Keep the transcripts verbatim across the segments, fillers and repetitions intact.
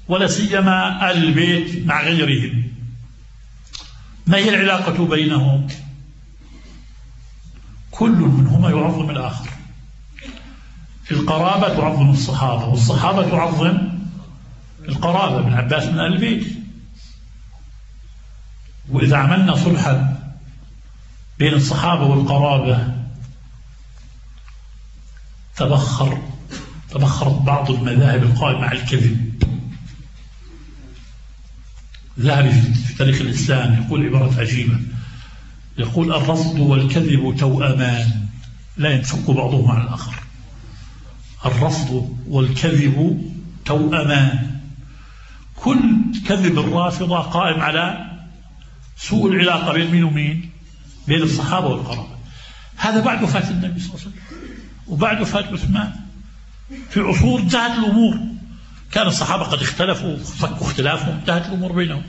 ولا سيما آل البيت مع غيرهم. ما هي العلاقة بينهم؟ كل منهما يعظم الآخر. في القرابة تعظم الصحابة، والصحابة تعظم القرابة. ابن عباس من آل البيت. وإذا عملنا صلحا بين الصحابة والقرابة تبخر تبخرت بعض المذاهب القائمة على الكذب. الذهبي في تاريخ الإسلام يقول عبارة عجيبة، يقول: الرفض والكذب توأمان لا ينفك بعضهما عن الآخر. الرفض والكذب توأمان. كل كذب الرافضة قائم على سوء العلاقة بين مين ومين؟ بين الصحابة والقرابة. هذا بعد وفاة النبي صلى الله عليه وسلم وبعد وفاة عثمان. في عصور انتهت الأمور، كان الصحابة قد اختلفوا فكوا اختلافهم، انتهت الأمور بينهم.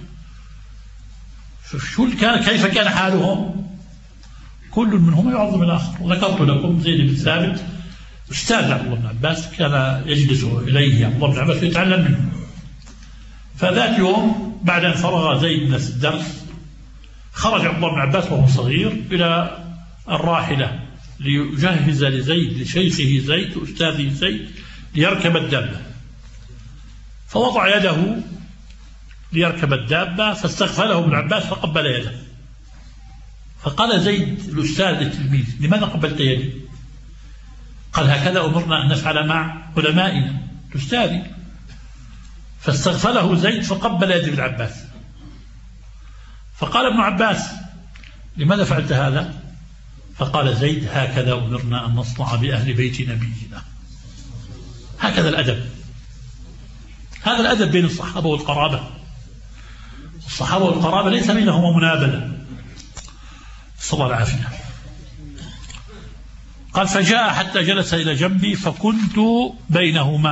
شو كان كيف كان حالهم؟ كل منهما يعظم الآخر. وذكرت لكم زيد بن ثابت أستاذ عبد الله بن عباس، كان يجلس إليه عبد الله بن عباس يتعلم منه. فذات يوم بعد أن فرغ زيد من الدرس خرج عبد الله بن عباس وهو صغير إلى الراحلة ليجهز لزيد لشيخه زيد أستاذه زيد ليركب الدابة. فوضع يده ليركب الدابة فاستغفله ابن عباس فقبل يده. فقال زيد الأستاذ للتلميذ: لماذا قبلت يدي؟ قال: هكذا أمرنا أن نفعل مع علمائنا أستاذي. فاستغفله زيد فقبل يد ابن عباس. فقال ابن عباس: لماذا فعلت هذا؟ فقال زيد: هكذا أمرنا أن نصنع بأهل بيت نبينا. هكذا الأدب. هذا الأدب بين الصحابة والقرابة. الصحابة والقرابة ليس بينهما منابلة، صلى الله العافية. قال: فجاء حتى جلس إلى جنبي فكنت بينهما